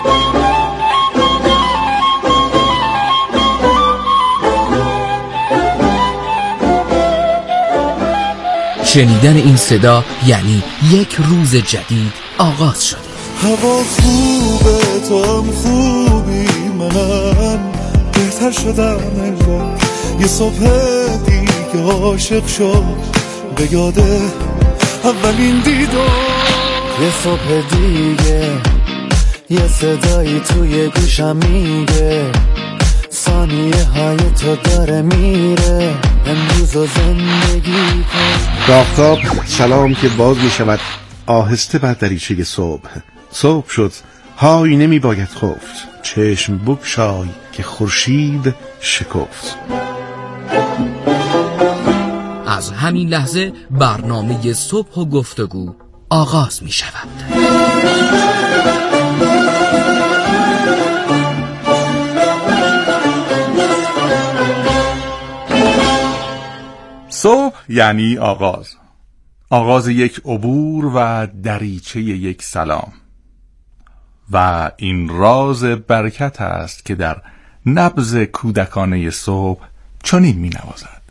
شنیدن این صدا یعنی یک روز جدید آغاز شده. هوا خوبه، تو هم خوبی، منم بهتر شدم انگار. یه صبح دیگه عاشق شد به یاده اولین دیدار. یه صبح دیگه یه صدایی توی گوشم میگه ثانیه های تو داره میره، امروز و زندگی کن. آفتاب سلام که باز می شود آهسته بر دریچه صبح شد، های نمی باید خفت، چشم بگشای که خورشید شکفت. از همین لحظه برنامه صبح و گفتگو آغاز می شود. صبح یعنی آغاز یک عبور و دریچه یک سلام، و این راز برکت است که در نبض کودکانه صبح چنین می نوازد.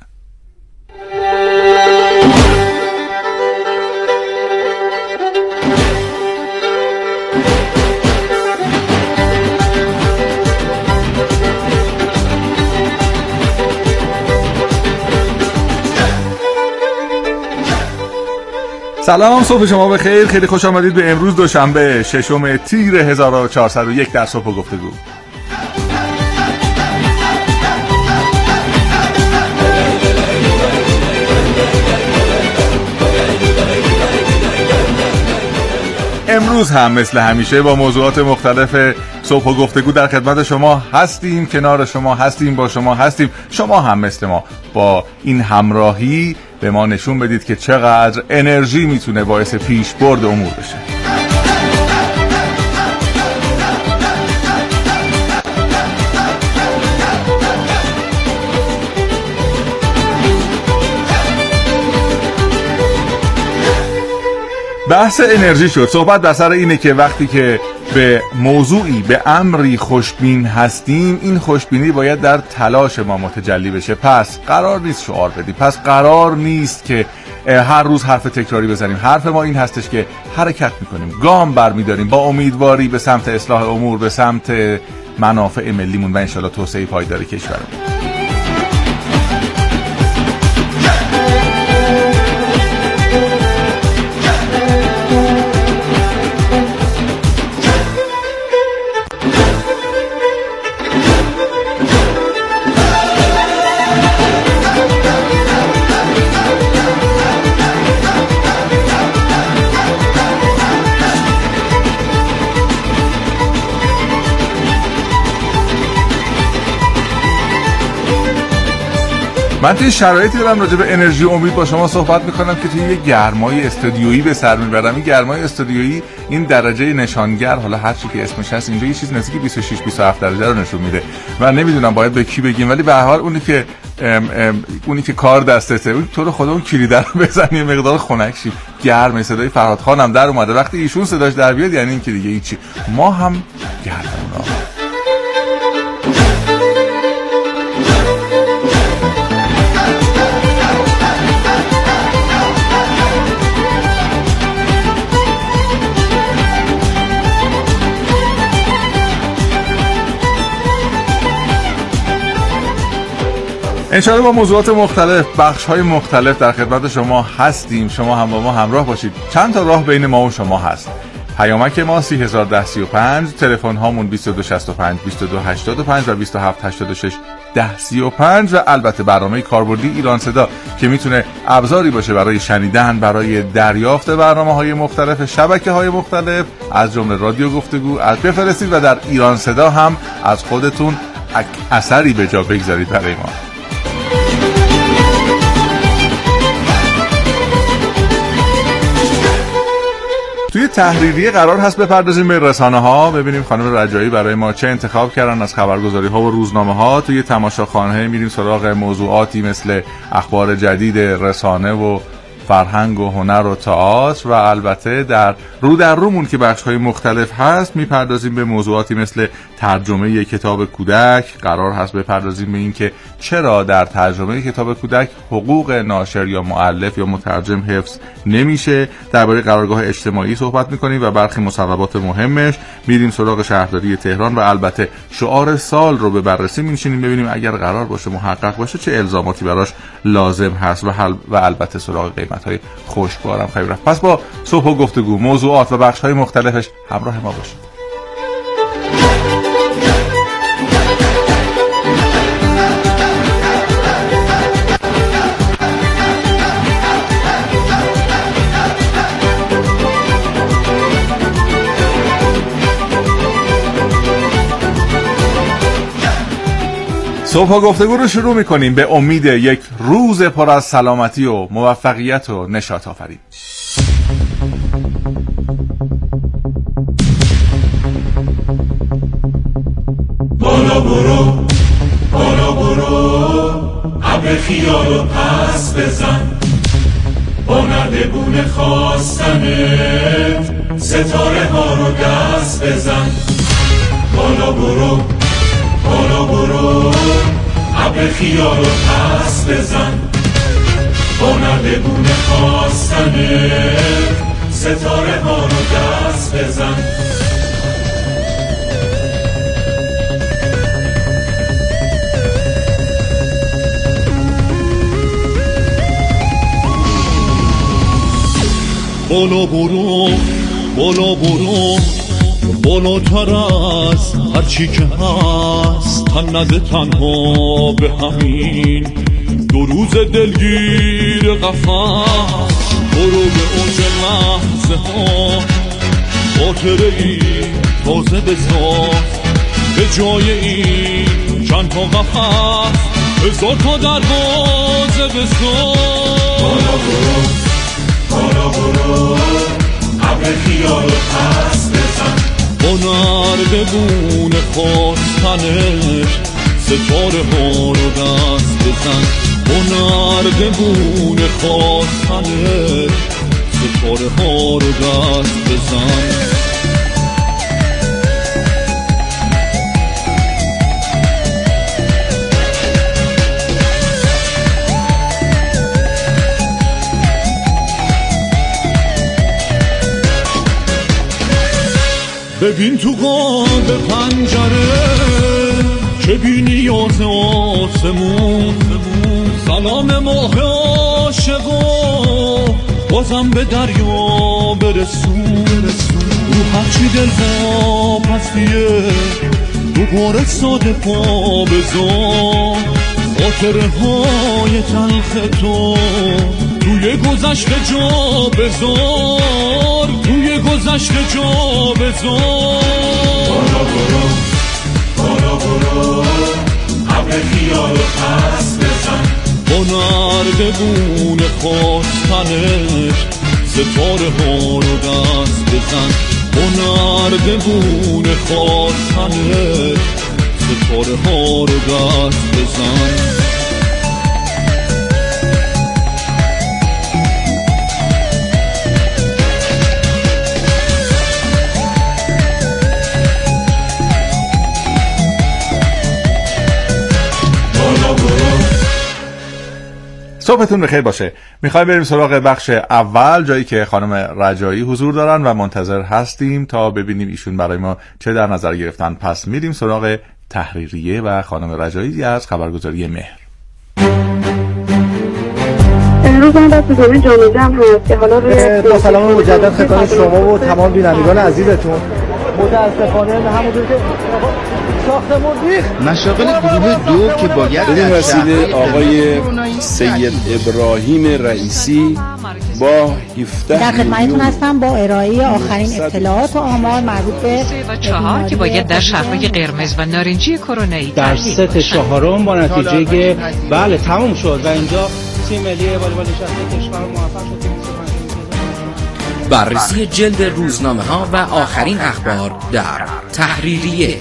سلام، صبح شما بخیر. خیلی خوش آمدید به امروز دوشنبه 6 تیر 1401 در صبح گفتگو. امروز هم مثل همیشه با موضوعات مختلف صبح و گفتگو در خدمت شما هستیم، کنار شما هستیم، با شما هستیم. شما هم مثل ما با این همراهی به ما نشون بدید که چقدر انرژی میتونه باعث پیشبرد امور بشه. بحث انرژی شد. صحبت بر سر اینه که وقتی که به موضوعی، به امری خوشبین هستیم، این خوشبینی باید در تلاش ما متجلی بشه. پس قرار نیست شعار بدیم، پس قرار نیست که هر روز حرف تکراری بزنیم. حرف ما این هستش که حرکت میکنیم، گام برمیداریم با امیدواری به سمت اصلاح امور، به سمت منافع ملیمون و انشالله توسعه پایدار کشورمون. من توی شرایطی دارم راجع به انرژی امید با شما صحبت میکنم که توی یه گرمای استودیویی به سر میبرم. این گرمای استودیویی، این درجه نشانگر، حالا هر چی که اسمش هست، اینجا یه چیز نزدیک 26-27 درجه رو نشون میده و نمیدونم باید به کی بگیم، ولی به هر حال اونی که کار دستته، اون تو رو خدا اون کلیده رو بزنی مقدار خنک شی. گرمه. صدای فرهاد خانم در اومده. وقتی ایشون صداش در بیاد یعنی این که دیگه هیچی، ما هم گرمون. انشاءالله با موضوعات مختلف، بخش‌های مختلف در خدمت شما هستیم. شما هم با ما همراه باشید. چند تا راه بین ما و شما هست. پیامک ما 301035، تلفن هامون 2265 2285 و 2786 1035 و البته برنامه کاربردی ایران صدا که میتونه ابزاری باشه برای شنیدن، برای دریافت برنامه‌های مختلف شبکه‌های مختلف از جمله رادیو گفتگو از بفرستید و در ایران صدا هم از خودتون اثری به جا بگذارید برای ما. توی تحریریه قرار هست بپردازیم به رسانه ها، ببینیم خانم رجایی برای ما چه انتخاب کردن از خبرگزاری ها و روزنامه ها. توی تماشاخانه میریم سراغ موضوعاتی مثل اخبار جدید رسانه و فرهنگ و هنر و تئاتر و البته در رومون که بخش‌های مختلف هست میپردازیم به موضوعاتی مثل ترجمه کتاب کودک. قرار هست بپردازیم به این که چرا در ترجمه کتاب کودک حقوق ناشر یا مؤلف یا مترجم حفظ نمیشه. درباره قرارگاه اجتماعی صحبت میکنیم و برخی مصوبات مهمش. میریم سراغ شهرداری تهران و البته شعار سال رو به بررسی می‌نشینیم ببینیم اگر قرار باشه محقق باشه چه الزاماتی براش لازم هست و البته سراغ قیمت‌های خشکبارم خواهیم رفت. پس با صبح و گفتگو، موضوعات و بخش‌های مختلفش همراه ما باشید. صبح گفتگو رو شروع میکنیم به امید یک روز پر از سلامتی و موفقیت و نشاط آفرین. بالا برو بالا برو ابر خیال و پس بزن با نردبون خواستنت ستاره ها رو دست بزن. بالا برو بالا برو ابر خیال و پس بزن با نردبون خواستنت ستاره ها رو دست بزن. بالا برو بالا برو بالاتر از هر چی که هست تن نده تنها به همین 2 روز دلگیر قفس. برو به اوج لحظه ها خاطره ای تازه بساز به جای این چند تا قفس 1000 تا دروازه بساز. بالا برو بالا برو ابر خیال و پس بزن با نردبون خواستنش ستاره ها رو دست بزن. با نردبون خواستنش ستاره ها رو دست بزن. ببین تو قاب پنجره چه بی نیاز آسمون سلام ماه عاشقا بازم به دریا برسون. رو هرچی دل ها پسیه دوباره ساده پا بذار خاطره های تلخ تو توی گذشته جا بذار توی گذشته جا بذار. بالا برو بالا برو ابر خیال و پس بزن با نردبون خواستنش ستاره ها رو دست بزن. با نردبون خواستنش ستاره ها رو دست بزن. صبحتون بخیر باشه. میخوایم بریم سراغ بخش اول، جایی که خانم رجایی حضور دارن و منتظر هستیم تا ببینیم ایشون برای ما چه در نظر گرفتن. پس میریم سراغ تحریریه و خانم رجایی از خبرگزاری مهر. امروز من دست دومی جامعه جمع هست که حالا با سلام مجدد خدمت شما و تمام بینندگان عزیزتون. متاسفانه همونطور که ساختمون ریخت مشاغل گروه 2 که باید بدین وسیله آقای سید ابراهیم رئیسی با 17 در خدمتتون هستم با ارائه آخرین اطلاعات و آمار مربوط به 3 و 4 که باید در شهرهای قرمز و نارنجی کرونایی در ست چهارم با نتیجه بله تموم شد و اینجا تیم ملی والیبال نشسته کشور موفق شد. بررسی جلد روزنامه ها و آخرین اخبار در تحریریه.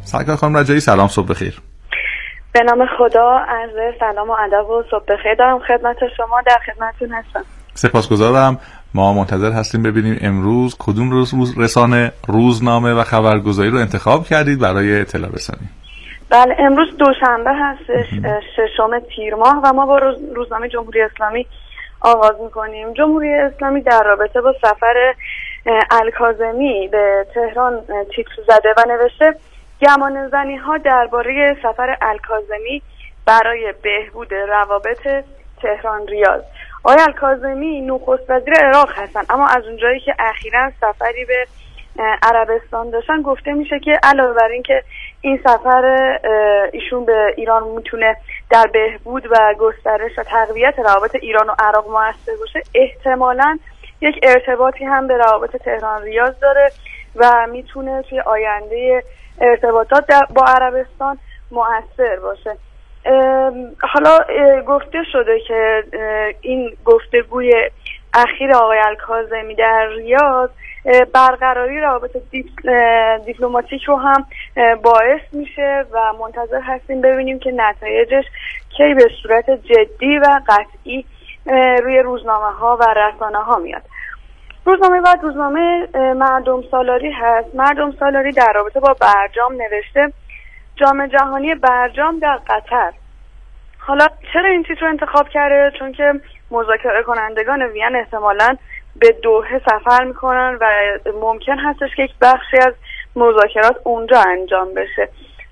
سرکار خانم رجایی سلام، صبح بخیر. به نام خدا، عرض سلام و ادب و صبح بخیر دارم خدمت شما، در خدمتتون هستم. سپاسگزارم. ما منتظر هستیم ببینیم امروز کدوم رسانه روزنامه و خبرگزاری رو انتخاب کردید برای اطلاع رسانی. بله، امروز دوشنبه هستش، 6 تیر ماه و ما با روزنامه جمهوری اسلامی آغاز میکنیم. جمهوری اسلامی در رابطه با سفر الکاظمی به تهران تیتر زده و نوشته گمانه‌زنی ها درباره سفر الکاظمی برای بهبود روابط تهران ریاض. آقای الکاظمی نخست وزیر عراق هستن، اما از اونجایی که اخیراً سفری به عربستان داشتن گفته میشه که علاوه بر این که این سفر ایشون به ایران میتونه در بهبود و گسترش و تقویت روابط ایران و عراق موثر باشه، احتمالاً یک ارتباطی هم به روابط تهران ریاض داره و میتونه توی آینده ارتباطات با عربستان مؤثر باشه. حالا گفته شده که این گفتگوی اخیر آقای الکاظمی در ریاض برقراری روابط دیپلماتیک رو هم باعث میشه و منتظر هستیم ببینیم که نتایجش کی به صورت جدی و قطعی روی روزنامه ها و رسانه ها میاد. روزنامه بعد روزنامه مردم سالاری هست. مردم سالاری در رابطه با برجام نوشته جام جهانی برجام در قطر. حالا چرا این تیتر رو انتخاب کرده؟ چون که مذاکره کنندگان وین احتمالاً به دوحه سفر میکنن و ممکن هستش که یک بخشی از مذاکرات اونجا انجام بشه.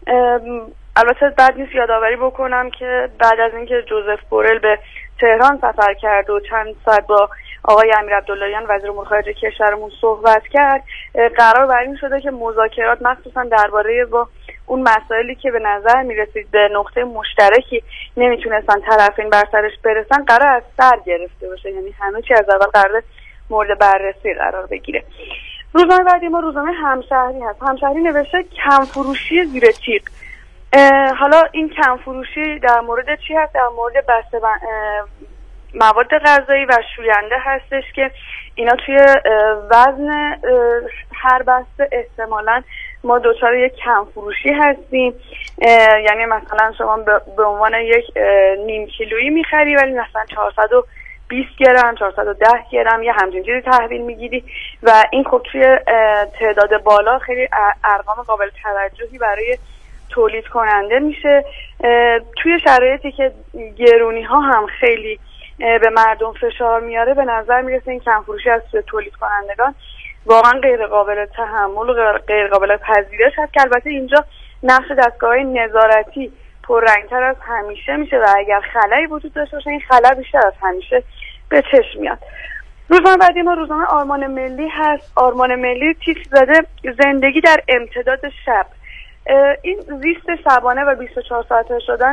البته بعد نیست یادآوری بکنم که بعد از اینکه جوزف بورل به تهران سفر کرد و چند ساعت با آقای امیر عبداللهیان وزیر امور خارجه کشورمون صحبت کرد، قرار بر این شده که مذاکرات مخصوصا درباره با اون مسائلی که به نظر میرسید به نقطه مشترکی نمیتونستن طرفین بر سرش برسن قرار از سر گرفته باشه، یعنی همه چی از اول قرار مورد بررسی قرار بگیره. روزنامه بعدی ما روزنامه همشهری هست. همشهری نوشته کم فروشی زیر تیغ. حالا این کم فروشی در مورد چی هست؟ در مورد بسته مواد غذایی و شوینده هستش که اینا توی وزن هر بسته احتمالاً ما دچار یک کم فروشی هستیم. یعنی مثلا شما به عنوان یک نیم کیلویی میخری ولی مثلا 420 گرم 410 گرم یا همچین چیزی تحویل میگیری و این خب توی تعداد بالا خیلی ارقام قابل توجهی برای تولید کننده میشه. توی شرایطی که گرونی ها هم خیلی به مردم فشار میاره به نظر میرسه این کم فروشی از تولید کنندگان واقعا غیر قابل تحمل و غیر قابل پذیرش هست که البته اینجا نقش دستگاه‌های نظارتی پررنگتر از همیشه میشه و اگر خلایی وجود داشته باشه این خلا بیشتر از همیشه به چشم میاد. روزنامه بعدی ما روزنامه آرمان ملی هست. آرمان ملی تیتر زده زندگی در امتداد شب. این زیست شبانه و 24 ساعته شدن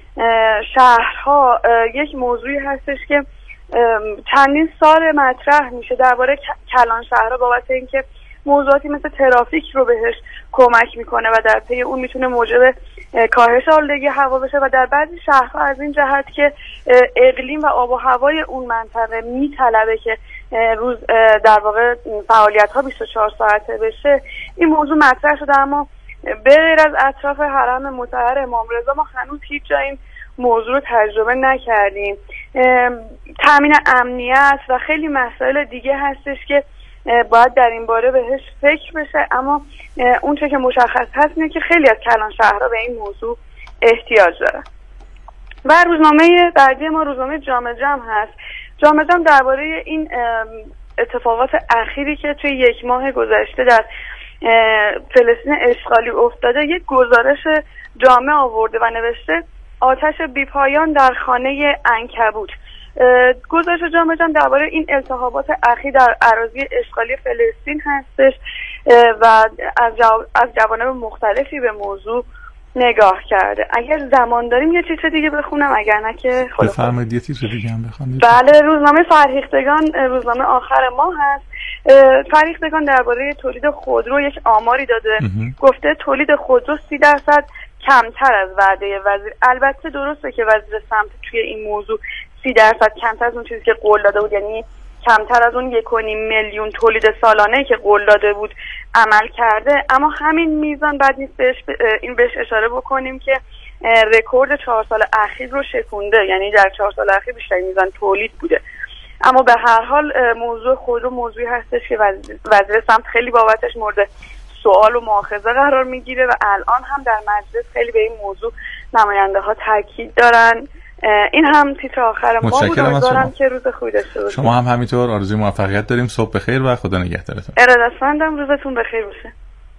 شهرها یک موضوعی هستش که چندین سال مطرح میشه درباره کلان شهرها بابت اینکه موضوعاتی مثل ترافیک رو بهش کمک میکنه و در پی اون میتونه موجب کاهش آلودگی هوا بشه و در بعضی شهرها از این جهت که اقلیم و آب و هوای اون منطقه میطلبه که روز در واقع فعالیت ها 24 ساعته بشه این موضوع مطرح شده، اما به غیر از اطراف حرم مطهر امام رضا ما هنوز هیچ جا این موضوع رو تجربه نکردیم. تامین امنیت و خیلی مسائل دیگه هستش که باید در این باره بهش فکر بشه، اما اون چه که مشخص هست اینه که خیلی از کلان شهرها به این موضوع احتیاج دارن. و روزنامه بعدی ما روزنامه جامعه جمع هست. جامعه جمع درباره این اتفاقات اخیری که توی یک ماه گذشته در فلسطین اشغالی افتاده یک گزارش جامع آورده و نوشته آتش بیپایان در خانه عنکبوت. گزارش جامعه جمع درباره این التهابات اخیر در اراضی اشغالی فلسطین هستش و از جوانب مختلفی به موضوع نگاه کرده. اگر زمان داریم یه چیز دیگه بخونم، اگر نه که بفرمایید یه چیز دیگه هم بخونید. بله، روزنامه فرهیختگان روزنامه آخر ما هست. فرهیختگان درباره تولید خودرو یک آماری داده. گفته تولید خودرو 30% کمتر از وعده وزیر. البته درسته که وزیر سمت توی این موضوع 30% کمتر از اون چیزی که قول داده بود، یعنی کمتر از اون 1.5 میلیون تولید سالانه که قول داده بود عمل کرده. اما همین میزان بعد نیست بهش اشاره بکنیم که رکورد 4 سال اخیر رو شکونده، یعنی در 4 سال اخیر بیشترین میزان تولید بوده. اما به هر حال موضوع خود موضوعی هستش که وزیر سمت خیلی بابتش مورد سوال و مؤاخذه قرار میگیره و الان هم در مجلس خیلی به این موضوع نماینده ها تاکید دارن. این هم تیتر آخر ما بود. امیدوارم که روز خوبی داشته باشید. شما هم همینطور آرزوی موفقیت داریم. صبح بخیر و خدا نگهدارتون. ارادتمندم. روزتون بخیر باشه.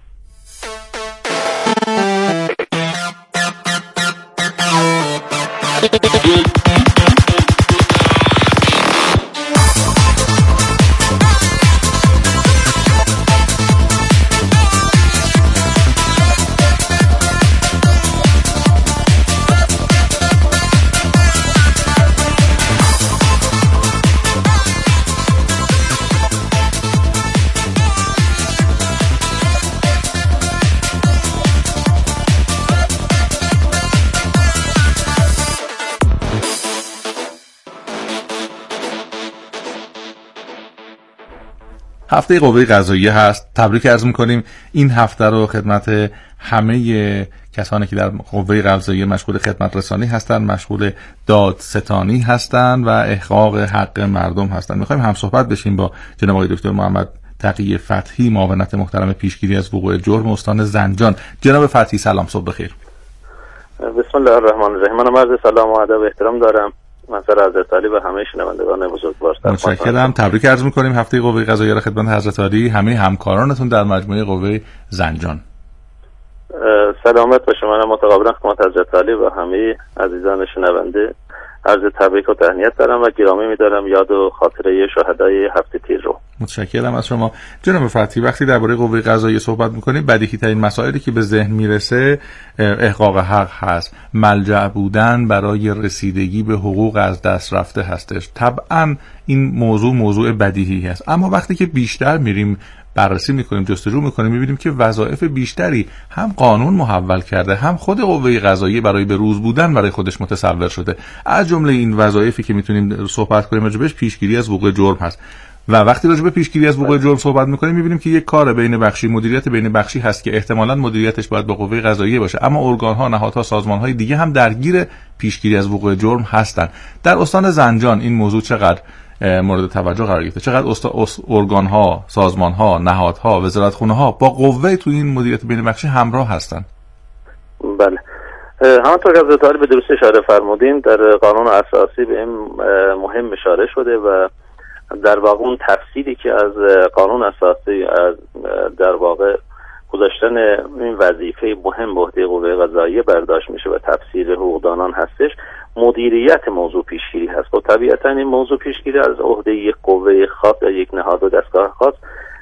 هفته قوه قضاییه هست. تبریک عرض می‌کنیم. این هفته رو خدمت همه کسانی که در قوه قضاییه مشغول خدمت رسانی هستند، مشغول دادستانی هستند و احقاق حق مردم هستند. می‌خوایم هم صحبت بشیم با جناب آقای دکتر محمد تقی فتحی، معاونت محترم پیشگیری از وقوع جرم استان زنجان. جناب فتحی سلام، صبح بخیر. بسم الله الرحمن الرحیم. من عرض سلام و ادب و احترام دارم منصور حضرت علی و همه شنوندگان بزرگوار. متشکرم. تبریک عرض می‌کنیم هفته قوه قضاییه را خدمت حضرت علی، همه همکارانتون در مجموعه قوه زنجان. سلامت باشه. من متقابلا خدمت حضرت علی و همه عزیزان شنونده عرض تبریک و تهنیت دارم و گرامی می‌دارم یاد و خاطره شهدای هفته تیر رو. متشکرم از شما. جناب فتحی، وقتی درباره قوه قضاییه صحبت می‌کنیم بدیهی ترین مسائلی که به ذهن میرسه احقاق حق هست، ملجأ بودن برای رسیدگی به حقوق از دست رفته هستش. طبعا این موضوع بدیهی هست، اما وقتی که بیشتر میریم بررسی میکنیم، جستجو میکنیم، میبینیم که وظایف بیشتری هم قانون محول کرده، هم خود قوه قضاییه برای به روز بودن برای خودش متصور شده. از جمله این وظایفی که میتونیم صحبت کنیم راجبش پیشگیری از وقوع جرم هست. و وقتی راجع به پیشگیری از وقوع جرم صحبت می‌کنیم می‌بینیم که یک کار بین بخشی، مدیریت بین بخشی هست که احتمالاً مدیریتش باید با قوه قضاییه باشه، اما ارگان‌ها، نهادها، سازمان‌های دیگه هم درگیر پیشگیری از وقوع جرم هستند. در استان زنجان این موضوع چقدر مورد توجه قرار گرفته؟ چقدر ارگان‌ها، سازمان‌ها، نهادها، وزارتخونه‌ها با قوه تو این مدیریت بین بخشی همراه هستند؟ بله. همونطور که حضرت عالی به درست اشاره فرمودین، در قانون اساسی به این مهم اشاره شده و در واقع اون تفصیلی که از قانون اساسی از در واقع گذاشتن این وظیفه مهم به عهده قوه قضاییه برداشت میشه و تفسیر حقوقدانان هستش، مدیریت موضوع پیشگیری هست. و طبیعتا این موضوع پیشگیری از عهده یک قوه خاص یا یک نهاد و دستگاه خاص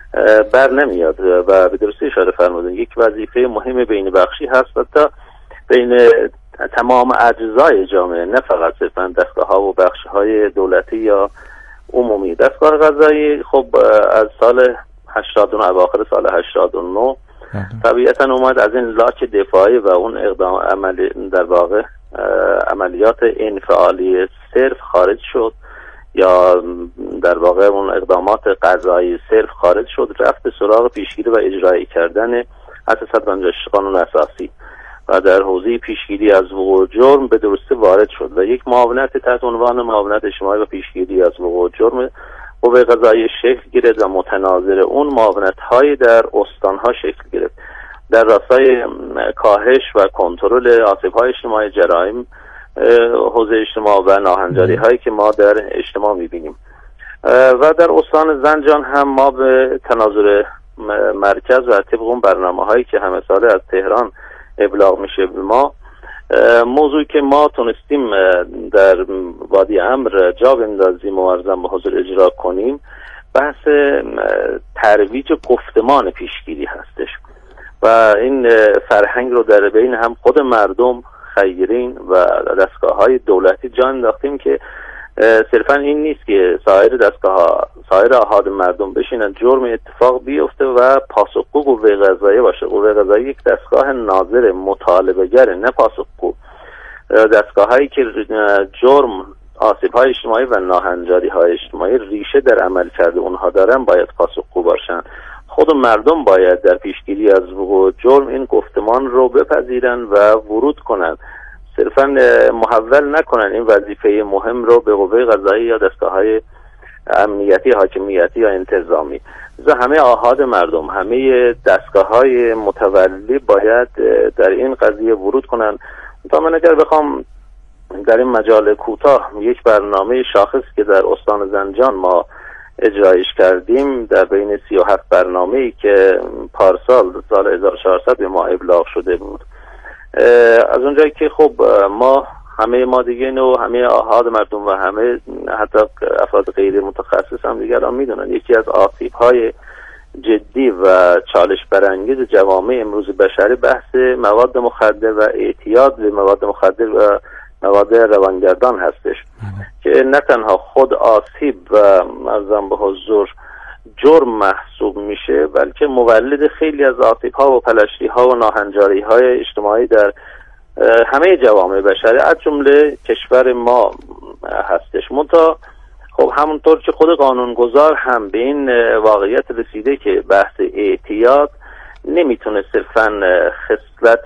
بر نمیاد و به درستی اشاره فرمودین یک وظیفه مهم بین بخشی هست و تا بین تمام اجزای جامعه، نه فقط صرفا دستگاه‌ها و بخش‌های دولتی یا عمومی. دستگاه قضایی خب از سال 89 اواخر سال 89 طبیعتا اومد از این لاک دفاعی و اون اقدام عملی در واقع عملیات انفعالی صرف خارج شد، یا در واقع اون اقدامات قضایی صرف خارج شد، رفت سراغ پیشگیری و اجرایی کردن اساس 156 قانون اساسی و در حوزه پیشگیری از وقوع جرم به درستی وارد شد و یک معاونت تحت عنوان معاونت اجتماعی و پیشگیری از وقوع جرم قوه قضاییه شکل گرفت و متناظر اون معاونت‌های در استان‌ها شکل گرفت در راستای کاهش و کنترل آسیب‌های اجتماعی، جرایم حوزه اجتماع و ناهنجاری‌هایی که ما در اجتماع می‌بینیم. و در استان زنجان هم ما به تناظر مرکز و طبق اون برنامه‌هایی که همه ساله از تهران ابلاغ میشه به ما، موضوعی که ما تونستیم در وادی امر جا بندازیم و ارزم به حضور اجرا کنیم، بحث ترویج گفتمان پیشگیری هستش و این فرهنگ رو در بین هم خود مردم، خیرین و دستگاه‌های دولتی جا انداختیم که صرفا این نیست که سایر احاد مردم بشینن جرم اتفاق بیفته و پاسخگو قوه قضاییه باشه. قوه قضاییه یک دستگاه ناظر، مطالبه‌گر، نه پاسخگو. دستگاه‌هایی که جرم آسیب‌های اجتماعی و ناهنجاری‌های اجتماعی ریشه در عملکرد اونها دارن باید پاسخگو باشن. خود مردم باید در پیشگیری از وقوع جرم این گفتمان رو بپذیرن و ورود کنن، صرفاً محول نکنن این وظیفه مهم رو به قوه قضاییه یا دستگاه‌های امنیتی، حاکمیتی یا انتظامی. همه آحاد مردم، همه دستگاه‌های متولی باید در این قضیه ورود کنن. تا من اگر بخوام در این مجال کوتاه یک برنامه شاخص که در استان زنجان ما اجرایش کردیم، در بین 37 برنامه‌ای که پارسال سال 1400 به ما ابلاغ شده بود، از اونجایی که خب همه ما دیگه و همه آحاد مردم و همه حتی افراد غیر متخصص هم دیگران میدونن یکی از آسیب‌های جدی و چالش برانگیز جوامع امروز بشری بحث مواد مخدر و اعتیاد به مواد مخدر و مواد روانگردان هستش که نه تنها خود آسیب و ارزم به حضور جرم محسوب میشه، بلکه مولد خیلی از آسیب‌ها و پلشتی‌ها و ناهنجاری‌های اجتماعی در همه جوامع بشری از جمله کشور ما هستش. منتها خب همونطور که خود قانونگذار هم به این واقعیت رسیده که بحث اعتیاد نمیتونه صرفاً خصلت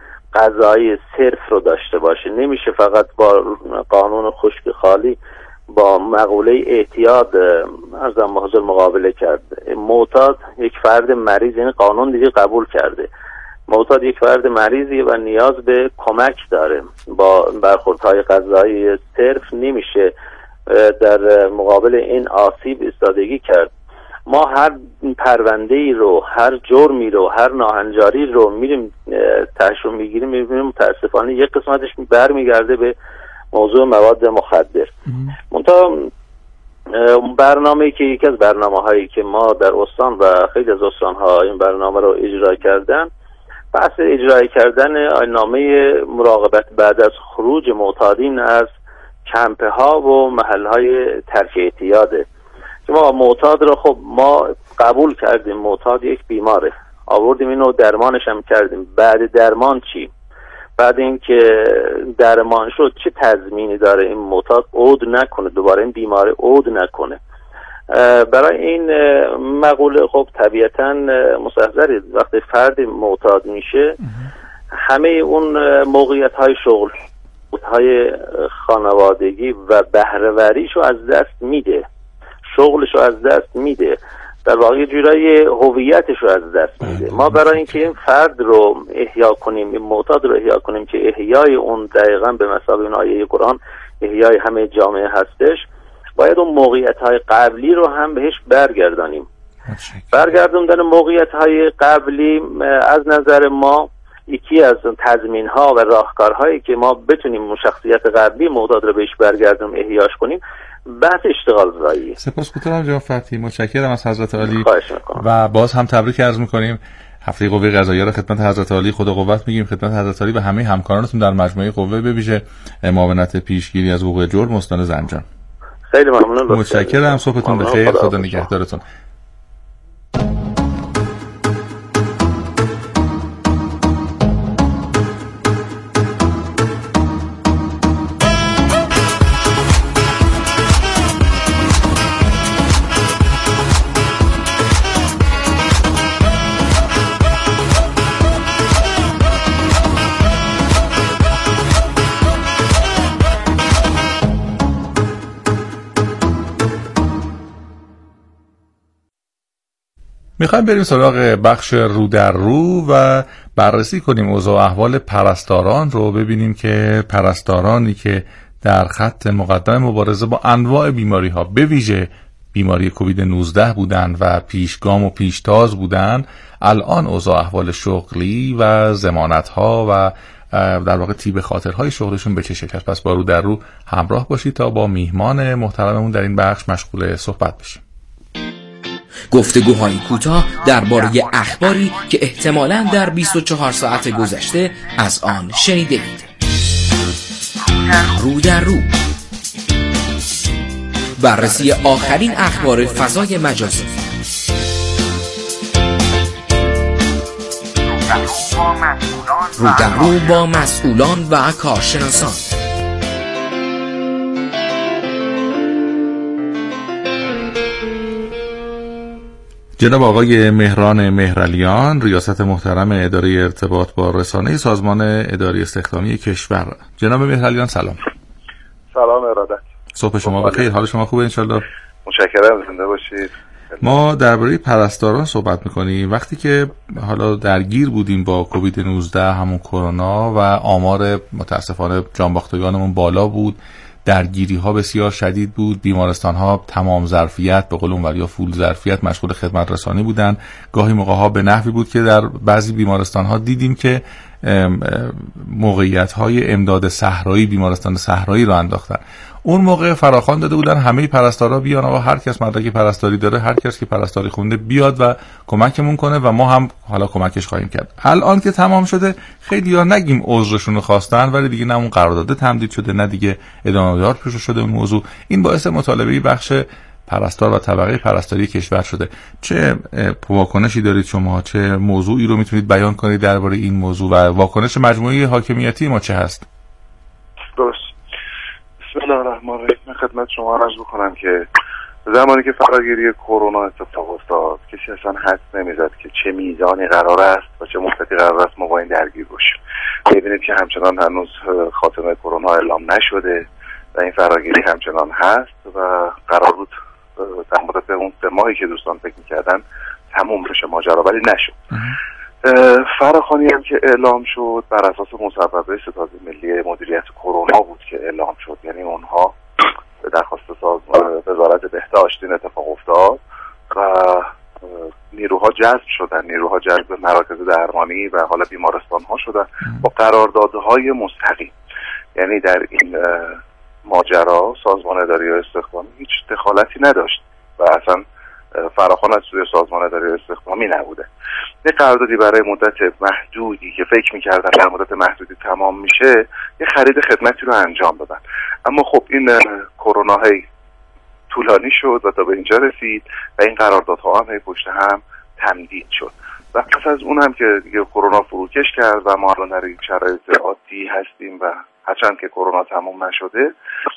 قضایی صرف رو داشته باشه، نمیشه فقط با قانون خشک خالی با مقوله اعتیاد ارزم به حضور مقابله کرد. معتاد یک فرد مریض، این قانون دیگه قبول کرده، معتاد یک فرد مریضی و نیاز به کمک داره، با برخوردهای قضایی صرف نمیشه در مقابل این آسیب ایستادگی کرد. ما هر پرونده‌ای رو، هر جرمی رو، هر ناهنجاری رو میریم تحشو میگیریم، میبینیم متاسفانه یک قسمتش برمیگرده به موضوع مواد مخدر. منتها برنامه‌ای که یکی از برنامه‌هایی که ما در استان و خیلی از استان‌ها این برنامه رو اجرا کردن، بحث اجرای کردن آیین‌نامه مراقبت بعد از خروج معتادین از کمپه ها و محل های ترک اعتیاده. که ما معتاد رو خب ما قبول کردیم، معتاد یک بیماره، آوردیم اینو درمانش هم کردیم. بعد درمان چی؟ بعد اینکه درمان شد چه تضمینی داره این معتاد عود نکنه، دوباره این بیماره عود نکنه؟ برای این مقوله خب طبیعتاً مستحضر وقتی فرد معتاد میشه همه اون موقعیت های شغل های خانوادگی و بهره‌وریش رو از دست میده، شغلش رو از دست میده، در واقع جورای هویتش رو از دست میده. ما برای اینکه این فرد رو احیا کنیم، این معتاد رو احیا کنیم که احیای اون دقیقاً به مثابه اون آیه قرآن احیای همه جامعه هستش، باید اون موقعیت‌های قبلی رو هم بهش برگردانیم. برگردوندن موقعیت‌های قبلی از نظر ما یکی از تضمین‌ها و راهکارهایی که ما بتونیم شخصیت قبلی معتاد رو بهش برگردونیم، احیاش کنیم، بحث اشتغال زایی. سپاسگزارم جناب فتحی، متشکرم از حضرت عالی و باز هم تبریک عرض می‌کنیم. هفته قوه قضاییه رو خدمت حضرت عالی خدا قوت میگیم، خدمت حضرت عالی و همه همکارانتون در مجموعه قوه به ویژه معاونت پیشگیری از وقوع جرم استان زنجان. خیلی ممنون. متشکرم، صبحتون بخیر، خدا نگهدارتون. میخوایم بریم سراغ بخش رو در رو و بررسی کنیم اوضاع احوال پرستاران رو، ببینیم که پرستارانی که در خط مقدم مبارزه با انواع بیماری ها به ویژه بیماری کووید 19 بودن و پیشگام و پیشتاز بودن، الان اوضاع احوال شغلی و ضمانت ها و در واقع تیب خاطرهای شغلشون به چه شکل است. پس با رو در رو همراه باشید تا با میهمان محترممون در این بخش مشغول صحبت بشیم. گفتگوهای کوتاه درباره اخباری که احتمالاً در 24 ساعت گذشته از آن شنیدید. رو در رو، بررسی آخرین اخبار فضای مجازی. رو در رو با مسئولان و کارشناسان. جناب آقای مهران مهرعلیان، ریاست محترم اداره ارتباط با رسانه سازمان اداری استخدامی کشور. جناب مهرعلیان سلام. سلام ارادت. صبح شما بخیر، حال شما خوبه انشالله؟ متشکرم، زنده باشید. ما درباره پرستاران صحبت میکنیم. وقتی که حالا درگیر بودیم با کووید 19 همون کرونا و آمار متاسفانه جانباختگانمون بالا بود، درگیری ها بسیار شدید بود، بیمارستان ها تمام ظرفیت به قول اونوریا فول ظرفیت مشغول خدمت رسانی بودن. گاهی موقع ها به نحوی بود که در بعضی بیمارستان ها دیدیم که موقعیت های امداد صحرایی، بیمارستان صحرایی رو انداختن. اون موقع فراخوان داده بودن همه پرستارا بیان و هر کس مدرک پرستاری داره، هر کس که پرستاری خونده بیاد و کمکمون کنه و ما هم حالا کمکش خواهیم کرد. الان که تمام شده خیلی‌ها نگیم عذرشون رو خواستن، ولی دیگه نه اون قرارداد تمدید شده نه دیگه ادامه دار پیش شده اون موضوع. این باعث مطالبه بخش پرستار و طبقه پرستاری کشور شده. چه واکنشی دارید شما؟ چه موضوعی رو میتونید بیان کنید درباره این موضوع و واکنش مجموعه حاکمیتی ما چه هست؟ درست. بسم الله الرحمن الرحیم. من خدمت شما عرض بکنم که زمانی که فراگیری کرونا اتفاق افتاد کسی اصلا حدس نمیزد که چه میزانی قرار است و چه مدتی قرار است ما با این درگیر باشیم. می‌بینید که همچنان هنوز خاتمه کرونا اعلام نشده و این فراگیری همچنان هست و قرار بود در مدت اون 3 ماهی که دوستان فکر می‌کردن تموم بشه ماجرا، ولی نشد. فراخوانی هم که اعلام شد بر اساس مصوبه ستاد ملی مدیریت کرونا بود که اعلام شد، یعنی اونها به درخواست وزارت بهداشت این اتفاق افتاد و نیروها جذب شدن، نیروها جذب مراکز درمانی و حالا بیمارستان ها شدن با قراردادهای مستقیم. یعنی در این ماجرا سازمان اداری استخدامی هیچ دخالتی نداشت و اصلا فراخوان از سوی سازمان اداری استخدامی نبوده. یه قراردادی برای مدت محدودی که فکر می‌کردن در مدت محدودی تمام میشه یه خرید خدمتی رو انجام دادن. اما خب این کرونا هی طولانی شد و تا به اینجا رسید و این قراردادها هم هی پشت هم تمدید شد و پس از اون هم که دیگه کرونا فروکش کرد و ما الان در یک شرایط عادی هستیم و هرچند که کرونا تمام نشده،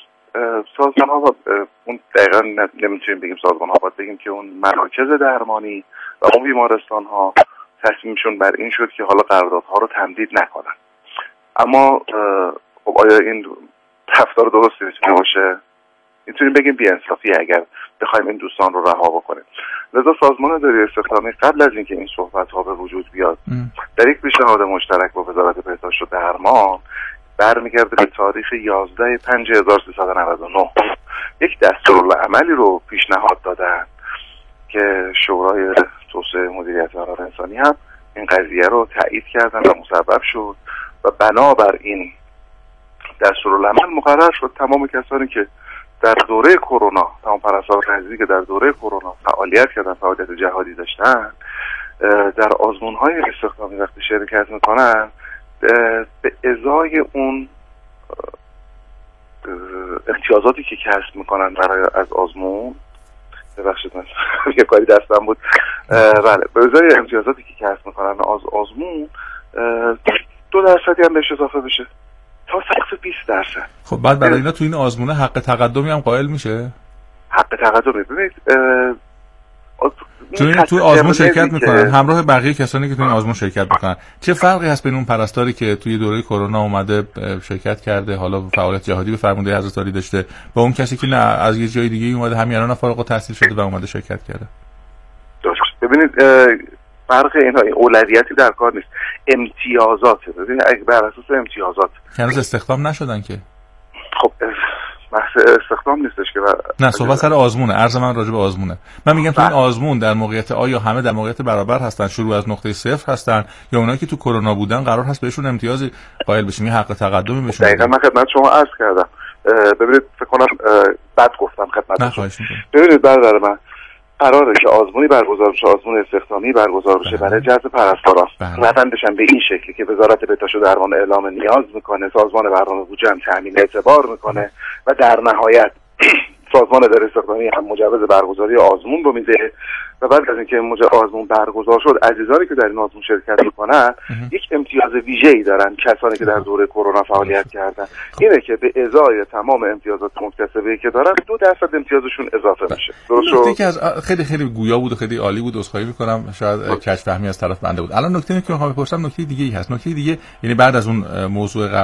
سازمان ها اون دقیقا نمیتونیم بگیم سازمان ها، باید بگیم که اون مراکز درمانی و اون بیمارستان ها تصمیمشون بر این شد که حالا قراردادها رو تمدید نکنن. اما خب آیا این رفتار درستی میتونه باشه؟ میتونیم بگیم بی‌انصافی اگر بخوایم این دوستان رو رها بکنیم. لذا سازمان اداری استخدامی قبل از اینکه این صحبت ها به وجود بیاد در یک پیشنهاد مشترک با وزارت بهداشت و درمان برمیگرده به تاریخ 11/5/1399 یک دستورالعملی رو پیشنهاد دادن که شورای توسعه مدیریت ضرر انسانی هم این قضیه رو تایید کردن و مسبب شد و بنابر این دستورالعمل مقرر شد تمام کسانی که در دوره کرونا، تمام پرستار نزدیک که در دوره کرونا فعالیت کردن، فعالیت جهادی داشتن، در آزمون‌های استخدامی وقتی شرکت میکنن به ازای اون امتیازاتی که کسب میکنن برای از آزمون، ببخشید من یه کاری دستم بود، بله، به ازای امتیازاتی که کسب میکنن از آزمون 2% هم بهش اضافه بشه تا سقف 20%. خب بعد برای اینا تو این آزمونه حق تقدمی هم قائل میشه؟ حق تقدمی ببینید تو آزمون شرکت میکنن همراه بقیه کسانی که تو این آزمون شرکت میکنن. چه فرقی هست بین اون پرستاری که توی دوره کرونا اومده شرکت کرده، حالا فعالیت جهادی به فرمانده حضرت عالی داشته، با اون کسی که نه از یه جای دیگه اومده همین الان فارغ التحصیل شده و اومده شرکت کرده؟ ببینید فرق اینا اولویتی در کار نیست، امتیازاته. ببینید اگه بر اساس امتیازات هنوز استخدام نشدن که، خب بحث استخدام نیستش که نه، صحبت سر آزمونه. عرض من راجع به آزمونه. من میگم تو این آزمون در موقعیت آیا همه در موقعیت برابر هستن، شروع از نقطه صفر هستن، یا اونایی که تو کرونا بودن قرار هست بهشون امتیازی قائل بشیم، یه حق تقدمی بهشون؟ دقیقاً من خدمت شما عرض کردم. ببینید فکر کنم بد گفتم خدمت شما. ببینید برادر من، قراره که آزمونی برگزار بشه، آزمون استخدامی برگزار بشه برای جذب پرستاران. روندش هم به این شکلی که وزارت بهداشت و درمان اعلام نیاز میکنه، سازمان برنامه بودجه هم تامین اعتبار میکنه و در نهایت سازمان اداره استخدامی هم مجوز برگزاری آزمون رو میده و بعد از اینکه آزمون برگزار شد عزیزانی که در این آزمون شرکت میکنن یک امتیاز ویژه‌ای دارن، کسانی که در دوره کرونا فعالیت کردن. اینه که به ازای تمام امتیازات مکتسبه‌ای که دارن 2% امتیازشون اضافه میشه. نکته که از خیلی گویا بود و خیلی عالی بود، عذرخواهی میکنم شاید کج فهمی از طرف بنده بود. الان نکته که میخوام بپرسم نکته دیگه ای هست. نکته دیگه یعنی بعد از اون موضوع